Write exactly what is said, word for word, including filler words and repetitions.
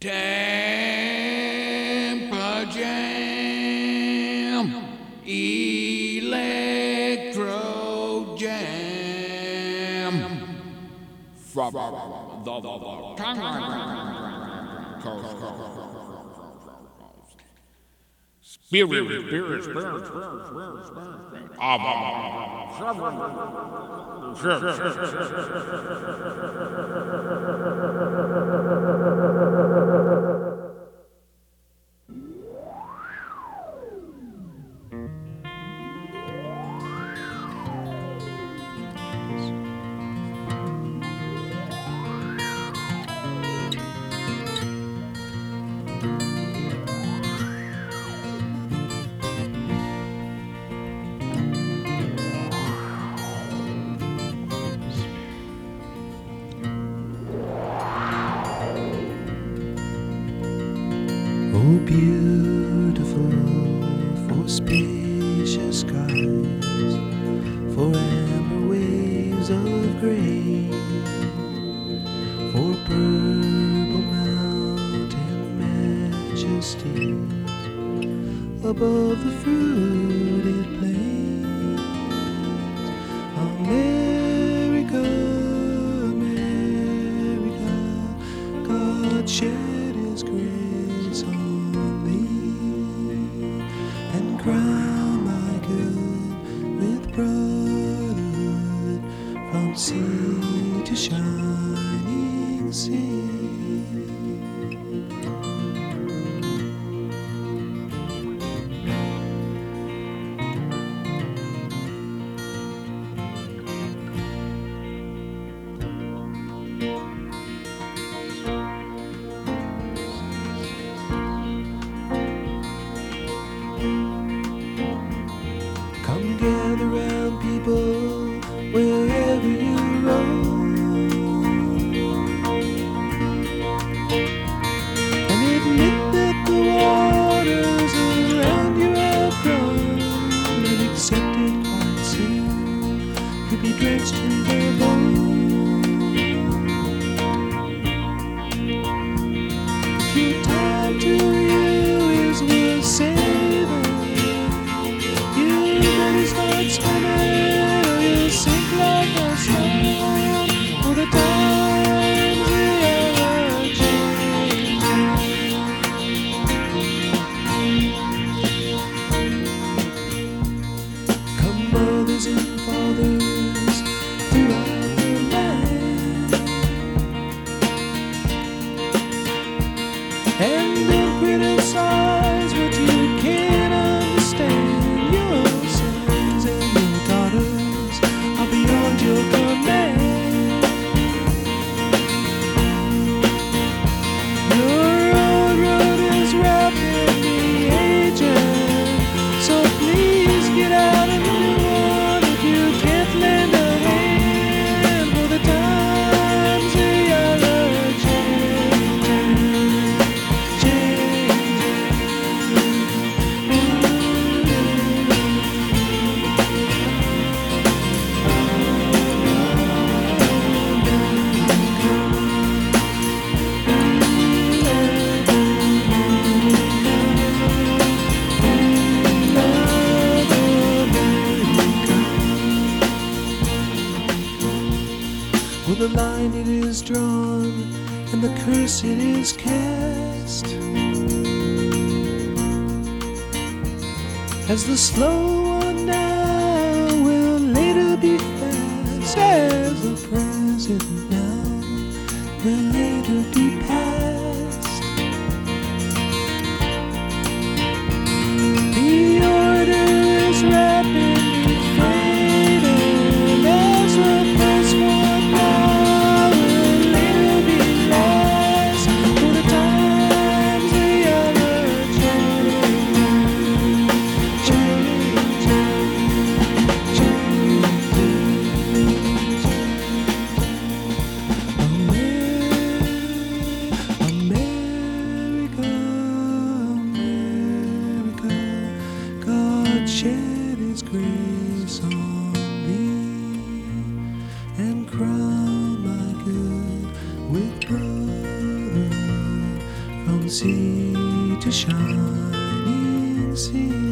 Tampa Jam, Electro Jam. From the Spirit, spirit, spirit, Oh, beautiful for spacious skies, for amber waves of grain, for purple mountain majesties above the fruited plains. America, America, God shed His grace on thee, and crown my good with brotherhood from sea to shining sea. Come gather round, people, wherever you roam, and admit that the waters around you have grown, and accept it quite soon, you'll be drenched in their bone. Your time to you is worth saving. Start swimming, or you'll sink like a stone. For the times they are changing. Come, mothers and fathers throughout the land, and then criticize what you can't understand. Your sons and your daughters are beyond your command. Your old road is rapidly aging, so please get out of the new one if you can't lend a hand. For the times they are changing, changing. Well, the line it is drawn, and the curse it is cast, as the slow one now will later be fast, as the present now will later be past. The order is rapidly fading, as the first one now will later be last. For the times they are changing, changing, changing. sea to shining sea.